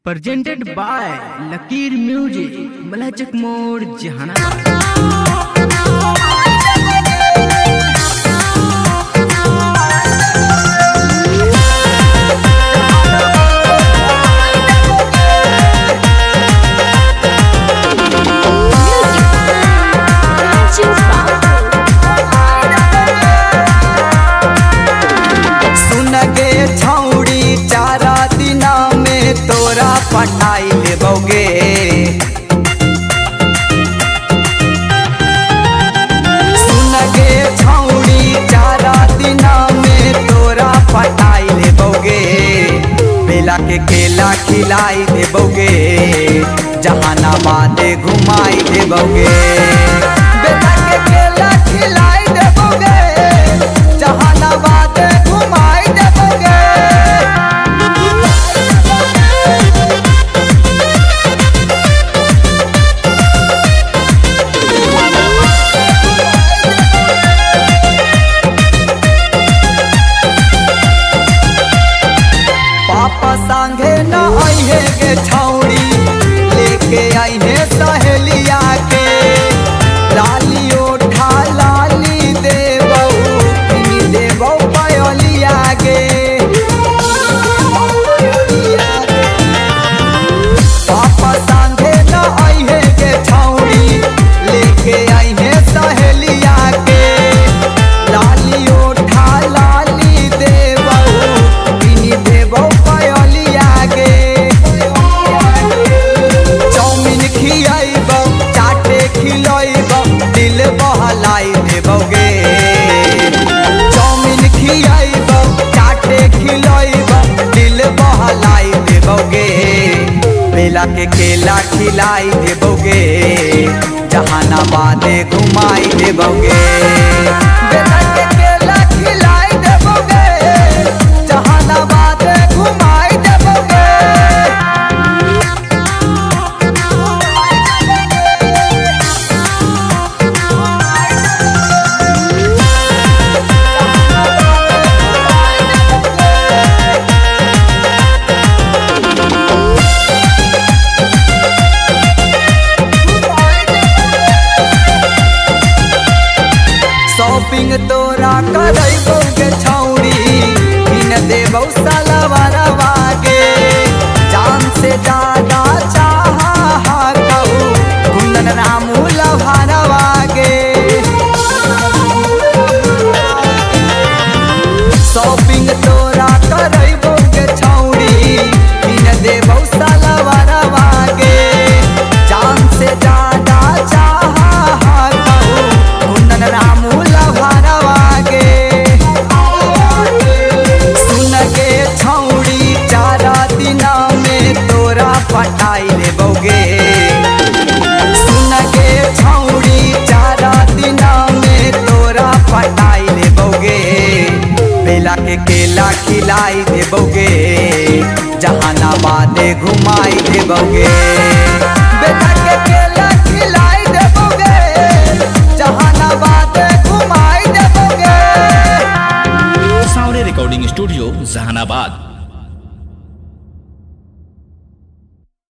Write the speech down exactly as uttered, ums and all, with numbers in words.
presented by Lakir Music, Malachak Mode, Jahanabad. पटाई लेबोगे सुन गे छौड़ी चारा दिना में तोरा पटाई लेबोगे बेला के केला खिलाई देबोगे जहानाबाद घुमाई देबोगे बेला के केला खिलाई देबोगे जहानाबाद घुमाई देबोगे संगे न आइहे के छौड़ी लेके आइहे सहेलिया के लाली ओठा लाली देबौ किनी देबौ पायलिया गे पापा संगे न आइहे के छौड़ी लेके आइहे सहेलिया के लाली ओठा लाली देबौ किनी देबौ दिल बहलाई देबोगे चाउमीन खियाइबो चाटे खिलाइबो दिल बहलाई देबोगे बेला के केला खिलाई देबोगे जहानाबाद घुमाई देबोगे बेला के केला खिलाई देबोगे जहानाबाद घुमाई देबोगे शॉपिंग तोरा करैबो गे छौड़ी किन देबौ सलवारवा गे जान से ज्यादा चाहा कहू कुंदन रामू लभारवा गे शॉपिंग तोरा करैबो गे छौड़ी किन देबौ सलवारवा गे जान से ज्यादा चाहा कहू कुंदन रामू पटाई लेबोगे सुन गे छौड़ी चारा दिना में तोरा पटाई लेबोगे बेला के केला खिलाई देबोगे जहानाबाद घुमाई देबोगे बेला के केला खिलाई देबोगे जहानाबाद घुमाई देबोगे साउंड रिकॉर्डिंग स्टूडियो जहानाबाद।